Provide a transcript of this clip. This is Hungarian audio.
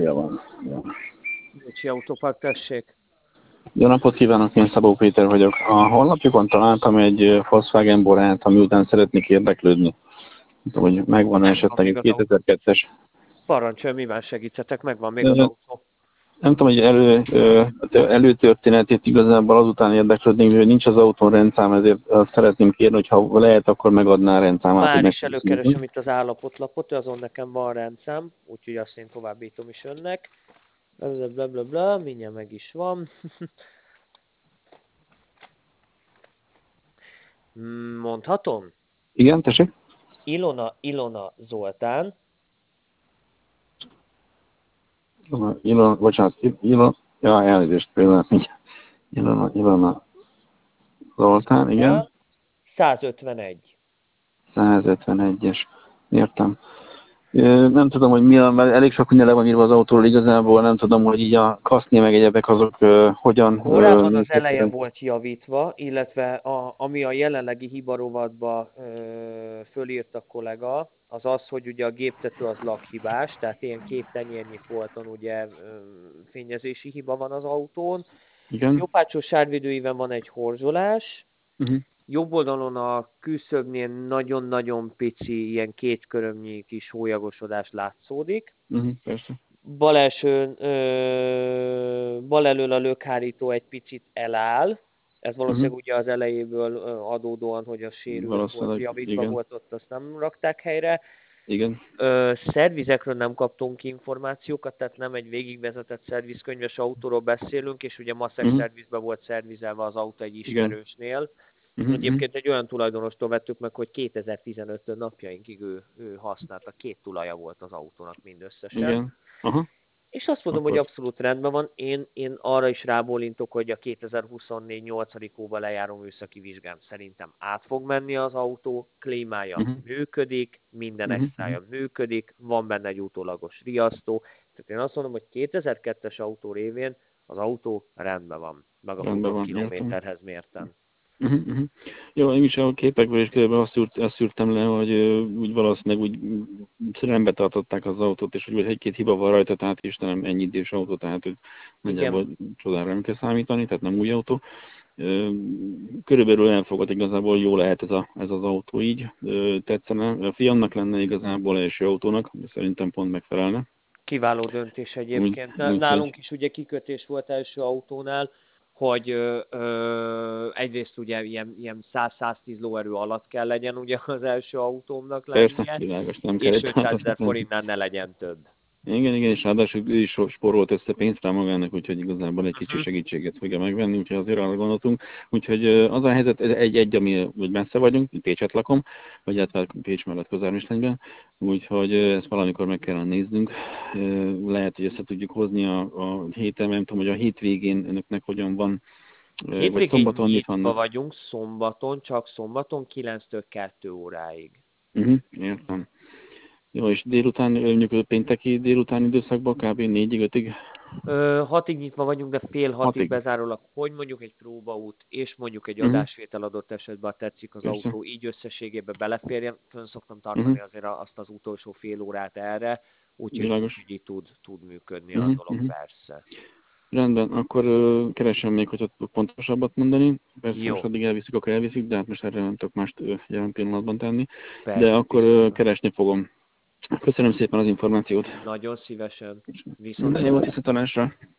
Ja, van. Ja. Bocsi Autopark, tessék. Jó napot kívánok, én Szabó Péter vagyok. A honlapjukon találtam egy Volkswagen Borát, ami után szeretnék érdeklődni. Nem tudom, hogy megvan Megvan esetleg még egy az autó. 2002-es. Parancsolj, mivel segíthetek? Megvan még az Ö, autó. Nem tudom, hogy előtörténetét igazából azután érdeklődnék, hogy nincs az autón rendszám, ezért azt szeretném kérni, hogy ha lehet, akkor megadná a rendszámát, hogy Már is megkérdezünk. előkeresem itt az állapotlapot, azon nekem van rendszám, úgyhogy azt én továbbítom is önnek. Blablabla, mindjárt meg is van. Mondhatom? Igen, tessék? Ilona Zoltán. Bocsánat, ja, elnézést, például. Ilona Zoltán, igen. 151. 151-es. Értem. Nem tudom, hogy mi a, mert elég sok minden le van írva az autóról igazából, nem tudom, hogy így a kaszni meg egyebek azok hogyan Korábban az néznek eleje ki. volt javítva, illetve ami a jelenlegi hibarovatba fölírt a kollega, az az, hogy ugye a géptető az lakhibás, tehát ilyen 2 tenyérnyi folton ugye fényezési hiba van az autón. Igen. Jobb hátsó sárvédőiben van egy horzsolás, Uh-huh. jobb oldalon a küszöbnél nagyon-nagyon pici, ilyen 2 körömnyi kis hólyagosodás látszódik. Persze. Bal elől a lökhárító egy picit eláll, ez valószínűleg ugye az elejéből adódóan, hogy a sérült volt, Valószínűleg, javítva igen. volt, ott azt nem rakták helyre. Igen. Szervizekről nem kaptunk információkat, tehát nem egy végigvezetett szervizkönyves autóról beszélünk, és ugye Maszek szervizbe volt szervizelve az autó egy Igen. ismerősnél. Egyébként egy olyan tulajdonostól vettük meg, hogy 2015-től napjainkig ő használta, 2 tulaja volt az autónak mindösszesen. Igen. Aha. És azt mondom, Akkor. hogy abszolút rendben van. Én arra is rábólintok, hogy a 2024 8. óva lejáró műszaki vizsgám szerintem át fog menni az autó, klímája működik, minden extrája működik, van benne egy utólagos riasztó. Tehát én azt mondom, hogy 2002-es autó révén az autó rendben van, meg a Rendben futott van, értem. kilométerhez mérten. Jó, én is a képekből is körülbelül azt szűrtem le, hogy úgy valószínűleg úgy rendbe tartották az autót, és hogy egy-két hiba van rajta, tehát Istenem, ennyi idős autó, tehát hogy nagyjából csodára nem kell számítani, tehát nem új autó. Körülbelül elfogad igazából, jó lehet ez az autó így, tetszene. A fiamnak lenne igazából első autónak, de szerintem pont megfelelne. Kiváló döntés egyébként. Úgy, Nálunk is ugye kikötés volt első autónál, hogy egyrészt ugye ilyen 100-110 lóerő alatt kell legyen ugye az első autómnak lennie, persze, világos, nem kell és 500 000 forintnál ne legyen több. Igen, és ráadásul ő is spórolt össze pénzt rá magának, úgyhogy igazából egy kicsi segítséget fogja megvenni, úgyhogy azért arra gondoltunk. Úgyhogy az a helyzet, egy ami hogy messze vagyunk, Pécset lakom, vagy hát Pécs mellett Kozármislenyben, úgyhogy ezt valamikor meg kellene néznünk. Lehet, hogy össze tudjuk hozni a héten, nem tudom, hogy a hétvégén önöknek hogyan van, vagy szombaton mit nyitva vannak. vagyunk, csak szombaton 9-től 2 óráig. Értem. Jó, és délután, mondjuk pénteki délután időszakban kb. 4-5-ig? 6-ig nyitva vagyunk, de fél 6-ig 6-ig. bezárólag, hogy mondjuk egy próbaút, és mondjuk egy adásvétel adott esetben, ha tetszik az Persze. autó, így összességében beleférjen. Fönn szoktam tartani azért azt az utolsó fél órát erre, úgyhogy így tud működni a dolog persze. Rendben, akkor keresem még, hogy tudok pontosabbat mondani. Persze Jó. most addig elviszik, akkor elviszik, de hát most erre nem tudok mást jelen pillanatban tenni. Persze, de akkor viszont. keresni fogom. Köszönöm szépen az információt. Nagyon szívesen. Minden jót, viszontlátásra.